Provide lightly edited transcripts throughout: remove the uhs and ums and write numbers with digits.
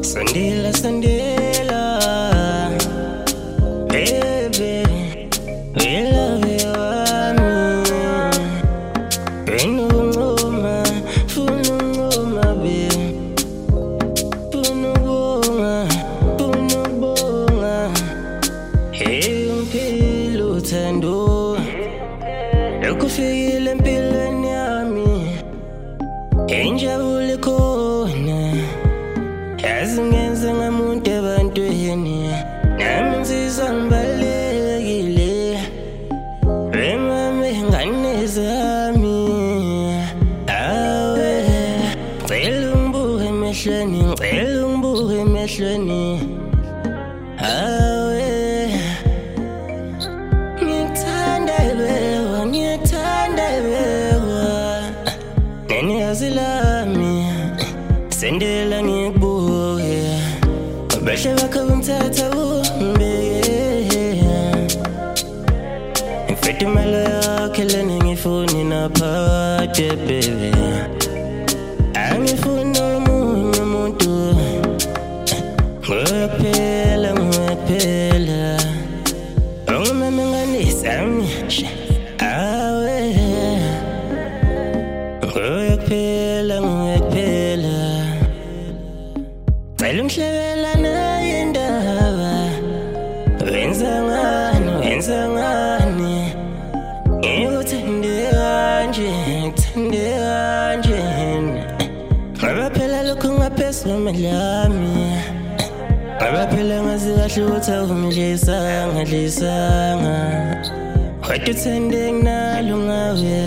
Sandila, Sandila, baby, we love you, Penungoma, Funungoma, baby, Punubonga, hey, Umpilo Tando, Lokufile Mpilweni yami, Enjabule khona. Yazingenza ngamuntu ebantwini nami nzizwa ngibalekile wemame ngane zami awe ngicela ungibuke emehlweni ngicela ungibuke emehlweni awe ngithanda ibewa nene yazi lami sendela ngikubuke Bahle bakho ngithatha umbeke Mfethu imali yakhe lena ngifuni naphakade baby Angifuni omunye umuntu Nguwe kuphela Ungumame ngane sami awe Nguwe kuphela Cela ungihlebela naye indaba Wenza ngani Ngikuthande kanje Ngoba phela lokhu ngaphezulu kwemali yami Ngoba phela ngazi kahle ukuthi awungidlisanga Kodwa uthande nginalo ngawe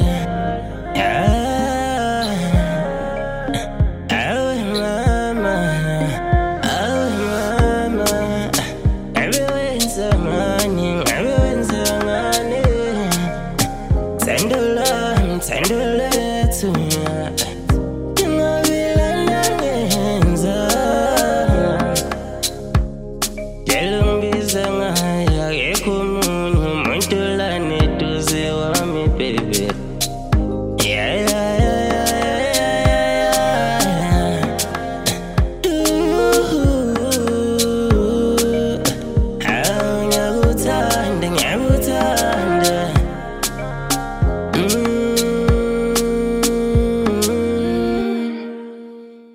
Tender